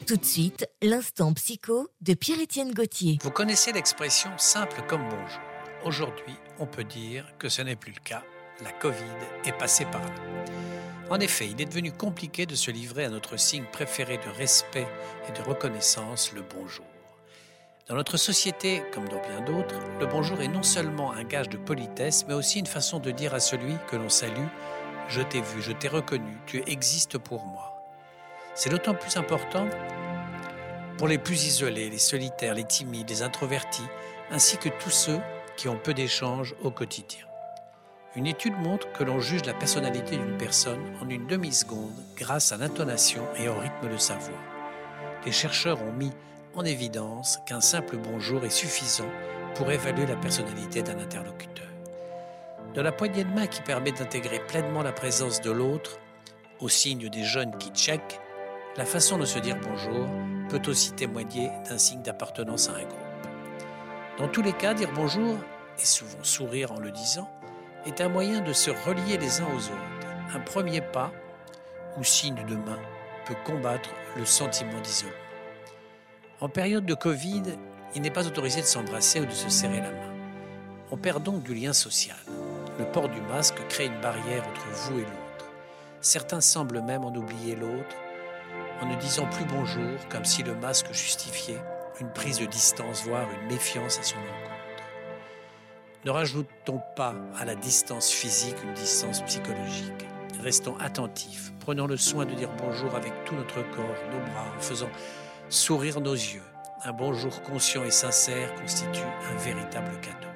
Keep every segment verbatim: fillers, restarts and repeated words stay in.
Tout de suite, l'instant psycho de Pierre-Étienne Gauthier. Vous connaissez l'expression « simple comme bonjour ». Aujourd'hui, on peut dire que ce n'est plus le cas. La Covid est passée par là. En effet, il est devenu compliqué de se livrer à notre signe préféré de respect et de reconnaissance, le bonjour. Dans notre société, comme dans bien d'autres, le bonjour est non seulement un gage de politesse, mais aussi une façon de dire à celui que l'on salue « Je t'ai vu, je t'ai reconnu, tu existes pour moi ». C'est d'autant plus important pour les plus isolés, les solitaires, les timides, les introvertis, ainsi que tous ceux qui ont peu d'échanges au quotidien. Une étude montre que l'on juge la personnalité d'une personne en une demi-seconde grâce à l'intonation et au rythme de sa voix. Les chercheurs ont mis en évidence qu'un simple bonjour est suffisant pour évaluer la personnalité d'un interlocuteur. De la poignée de main qui permet d'intégrer pleinement la présence de l'autre, au signe des jeunes qui checkent, la façon de se dire bonjour peut aussi témoigner d'un signe d'appartenance à un groupe. Dans tous les cas, dire bonjour, et souvent sourire en le disant, est un moyen de se relier les uns aux autres. Un premier pas, ou signe de main, peut combattre le sentiment d'isolement. En période de Covid, il n'est pas autorisé de s'embrasser ou de se serrer la main. On perd donc du lien social. Le port du masque crée une barrière entre vous et l'autre. Certains semblent même en oublier l'autre, en ne disant plus bonjour, comme si le masque justifiait une prise de distance, voire une méfiance à son encontre. Ne rajoutons pas à la distance physique une distance psychologique. Restons attentifs, prenons le soin de dire bonjour avec tout notre corps, nos bras, en faisant sourire nos yeux. Un bonjour conscient et sincère constitue un véritable cadeau.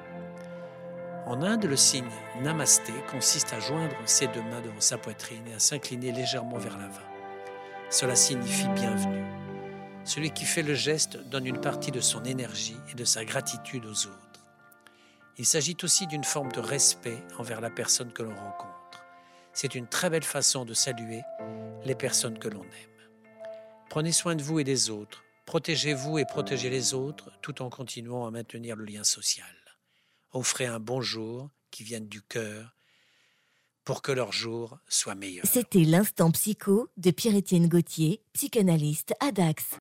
En Inde, le signe Namasté consiste à joindre ses deux mains devant sa poitrine et à s'incliner légèrement vers l'avant. Cela signifie bienvenue. Celui qui fait le geste donne une partie de son énergie et de sa gratitude aux autres. Il s'agit aussi d'une forme de respect envers la personne que l'on rencontre. C'est une très belle façon de saluer les personnes que l'on aime. Prenez soin de vous et des autres. Protégez-vous et protégez les autres tout en continuant à maintenir le lien social. Offrez un bonjour qui vienne du cœur pour que leur jour soit meilleur. C'était l'instant psycho de Pierre-Étienne Gauthier, psychanalyste à Dax.